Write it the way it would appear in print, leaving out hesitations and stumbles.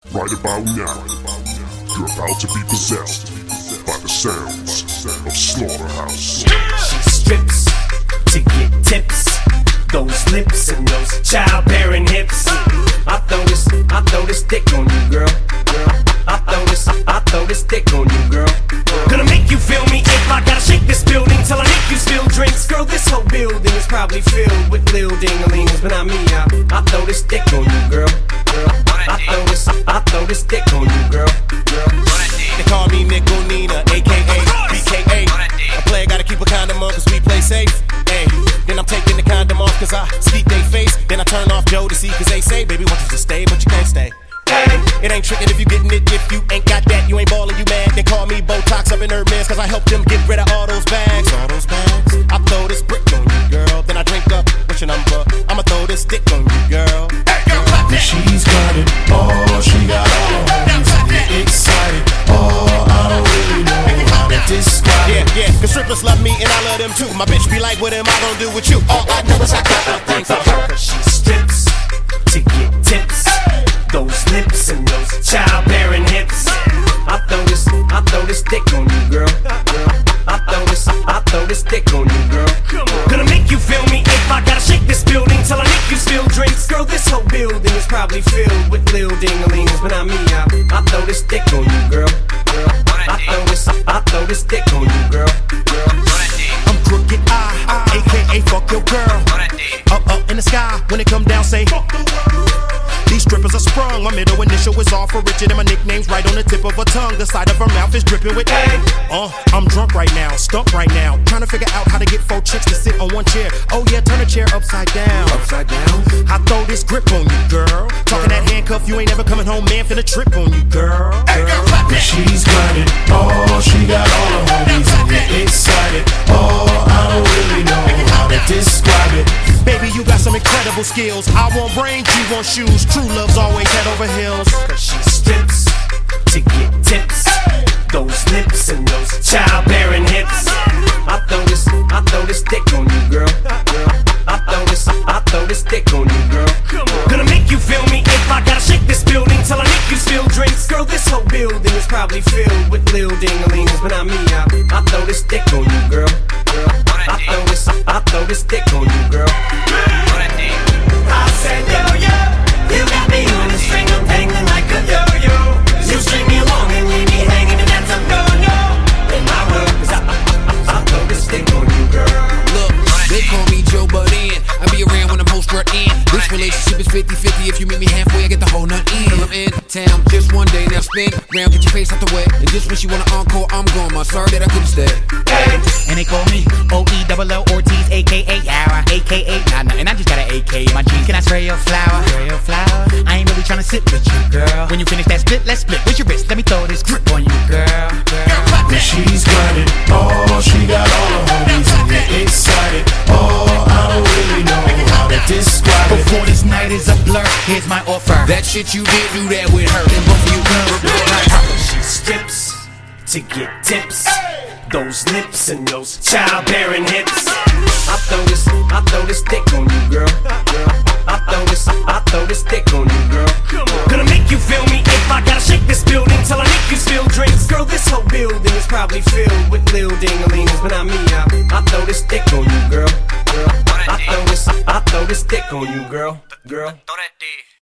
Right about now, you're about to be possessed by the sounds of Slaughterhouse. She strips to get tips, those lips and those childbearing hips. I throw this dick on you, girl. I throw this dick on you, girl. Gonna make you feel me if I gotta shake this building till I make you spill drinks. Girl, this whole building is probably filled with lil ding-a-lings, but not me. I throw this dick on you, girl. I throw this dick on you, girl. They call me Nickel Nina, aka BKA. A player gotta keep a condom on cause we play safe. Ay, then I'm taking the condom off cause I skeet they face. Then I turn off Joe to see cause they say, baby, want you to stay, but you can't stay. Hey, it ain't trickin' if you gettin' it. If you ain't got that, you ain't ballin', you mad. They call me Botox up in Hermes cause I helped them get rid of all those bags. I throw this brick on you, girl. Then I drink up, what's your number? I'ma throw this dick on you, girl. She's got it, oh, she got all the homies and get excited. Oh, I don't really know how to describe it. Yeah, cause strippers love me and I love them too. My bitch be like, what am I gonna do with you? All I know is I got a thing for her. She strips to get tips, those lips and those childbearing hips. I throw this dick on you, girl. I throw this dick on you, girl. Gonna make you feel me if I gotta shake this building till I make you spill drinks. Girl, this whole building is probably filled with lil ding-a-lings, but not me. I throw this dick on you, girl. I throw this dick on you, girl. I'm crooked eye, aka fuck your girl. Up in the sky, when it come down, say fuck the world. These strippers are sprung, my middle initial is all for Richard and my nickname's right on the tip of her tongue. The side of her mouth is dripping with egg. I'm drunk right now, stumped right now, trying to figure out how to get 4 chicks to sit on one chair. Oh yeah, turn a chair upside down. I throw this grip on you, girl. Talking that handcuff, you ain't never coming home, man, finna trip on you, girl. She's got it, oh, she got all the homies and get excited. Oh, I don't really know how to describe it. Baby, you got some incredible skills. I want brains, you want shoes. True love's always head over heels. Cause she strips to get tips, those lips and those childbearing hips. I throw this dick on you, girl. I throw this dick on you, girl. Gonna make you feel me if I gotta shake this building till I make you spill drinks. Girl, this whole building is probably filled with lil ding-a-lings, but not me. I throw this dick on you, girl. I throw this dick on you, girl. I said, yo, you got me on a string, I'm dangling like a yo-yo. You string me along and leave me hanging, and that's a no-no. In my world, cause I throw this dick on you, girl. Look, they call me Joe Budden. I be around when I'm most strut in. This relationship is 50-50. If you meet me halfway, I get the whole nut in. Till I'm in town, just one day. Now spin round, get your face out the way. And just when she wanna encore, I'm gone. My sorry that I couldn't stay. And they call me O-E-double-L Ortiz, a.k.a. Yara, a.k.a. Nah, and I just got an AK in my jeans. Can I spray your flower? I ain't really tryna sit with you, girl. When you finish that split, let's split. Where's your wrist? Let me throw this grip on you, girl. She's got it, oh, she got all the homies and get excited. Oh, I don't really know how to describe it. Before this night is a blur, here's my offer. That shit you did, do that with her. Then both of you report like She strips to get tips, those lips and those childbearing hips. I throw this dick on you, girl. I throw this dick on you, girl. Gonna make you feel me if I gotta shake this building till I make you spill drinks. Girl, this whole building is probably filled with lil ding-a-lings, but not me. I throw this dick on you, girl. I throw this dick on you, girl. Throw that dick.